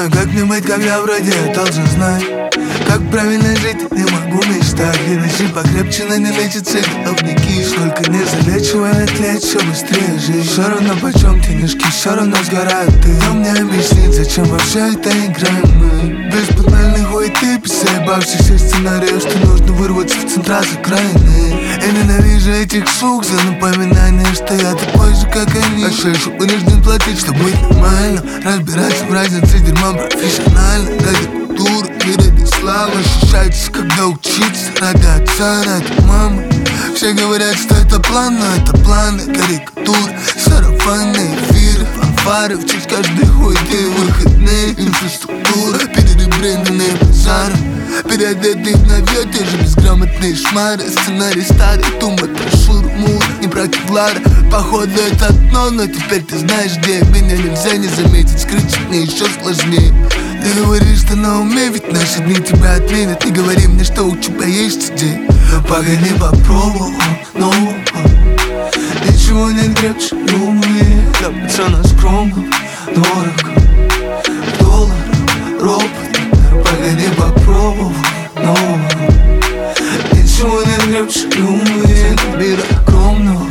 знаю, как мне быть, когда вроде я должен знать, как правильно жить, не могу мечтать. Иначе покрепче, но не лечит головники. Сколько не залечивай, отлечь, все быстрее жить. Все равно почем денежки, все равно сгорают ты. Кто мне объяснит, зачем вообще это играем мы? Без банальных хуеты, заебавшихся сценариев, что нужно вырваться в центра с окраины. Я ненавижу этих сук за напоминание, что я такой же, как они. А что еще вынужден платить, чтобы быть нормально? Разбираться в разнице дерьма профессионально. Ради культуры и ради славы. Ощущается, когда учиться ради отца, ради мамы. Все говорят, что это план, но это планы, карикатуры, сарафанные эфиры, фанфары в честь каждой хуйты. Выходные, инфраструктура, переребренденные базары, переодетые на век, те же безграмотные шмары. Сценарий старый, тумба, трошур, мур, не про кевлара. Походу это одно, но теперь ты знаешь, где меня нельзя не заметить, скрыть мне еще сложнее. Ты говоришь, что на уме, ведь наши дни тебя отменят. Не говори мне, что у тебя есть идеи. Погоди, попробовал, но ничего нет крепче любви. Для пацана скромно, дорого, доллар, робот. Погоди, попробовал, но ничего нет крепче любви. Мира огромного,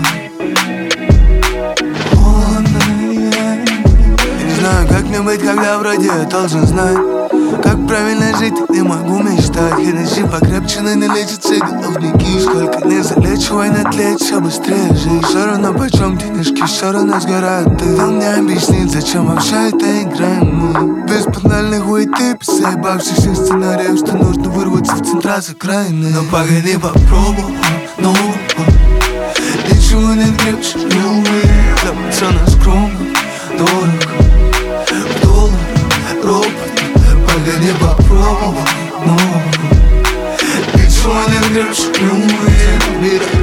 как мне быть, когда вроде я должен знать, как правильно жить, не могу мечтать. Иначе покрепче, но не лечатся головники. Сколько не залечивай, не тлеть, все быстрее жить. Все равно почем денежки, все равно сгорают ты. Кто мне объяснит, зачем вообще это играем мы? Без банальных хуеты, заебавшихся сценариев, что нужно вырваться в центра с окраины. Но погоди, попробовал, но ничего нет крепче любви. Для пацана скромно, дорого, робот. Погоди, попробовал, но ничего не крепче любви.